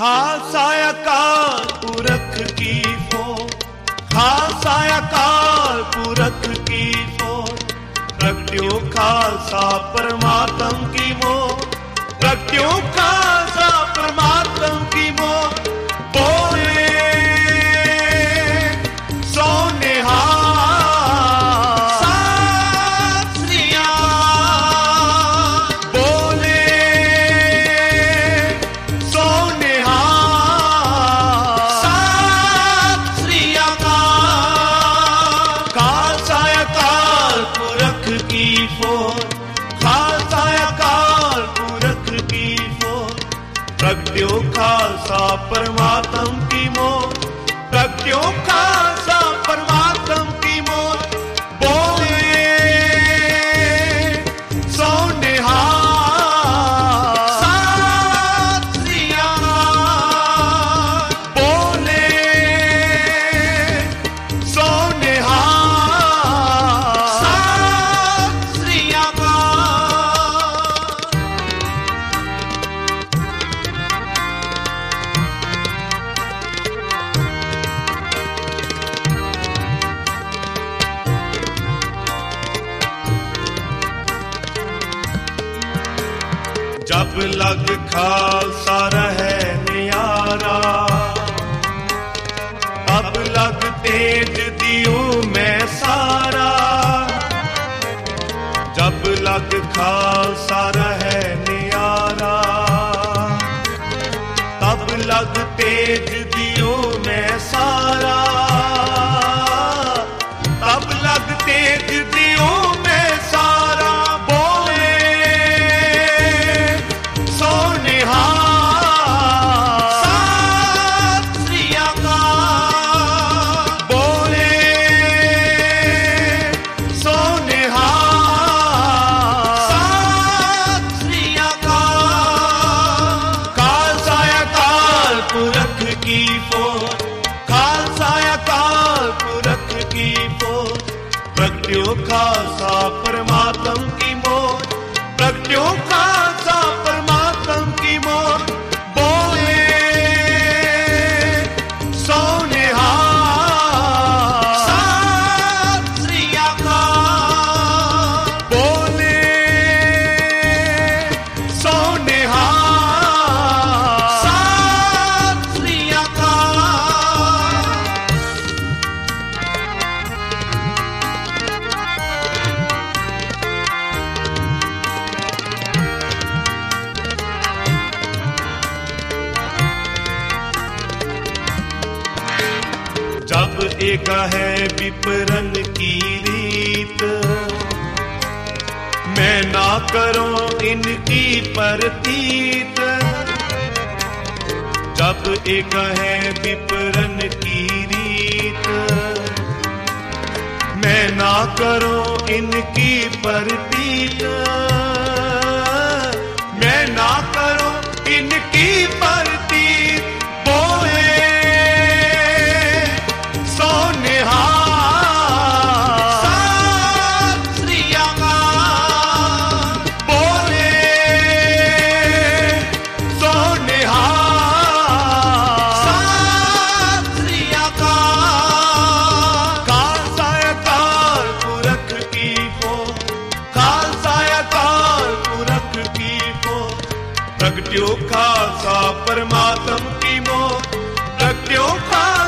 खालसा अकाल पुरख की फौज, खालसा अकाल पुरख की फौज, प्रगट्यो खालसा परमात्म की मोह, प्रगट्यो खालसा परमात्म की मोह। बोले सो निहाल सत श्री अकाल, बोले सो निहाल सत श्री अकाल। खालसा अकाल पुरख की फौज, खालसा अकाल पुरख की फौज, प्रगट्यो खालसा परमात्म की मोह, प्रगट्यो खालसा परमात्म की मोह। बोले सो निहाल सत श्री अकाल, बोले सो निहाल सत श्री अकाल। जब लग खालसा रहे नियारा, तब लग तेज दियो मैं सारा। जब लग खालसा रहे नियारा, तब लग तेज दियो मैं सारा। तब लग तेज दियो मैं सारा। बोले सो निहाल सत श्री अकाल, बोले सो निहाल सत श्री अकाल। खालसा अकाल पुरख की फौज, खालसा अकाल पुरख की फौज, प्रगट्यो खालसा परमात्म की मोह, प्रगट्यो खालसा परमात्म की मोह। बोले सो निहाल सत श्री अकाल, बोले सो निहाल सत श्री अकाल। जब एक है विपरन की रीत, मैं ना करूं इनकी परतीत। जब एक है विपरन की रीत, मैं ना करूं इनकी परतीत। मैं ना करूं इनकी परतीत। बोले सो निहाल सत श्री अकाल, बोले सो निहाल सत श्री अकाल। खालसा अकाल पुरख की फौज, खालसा अकाल पुरख की फौज, प्रगट्यो खालसा परमात्म की मोह, प्रगट्यो खालसा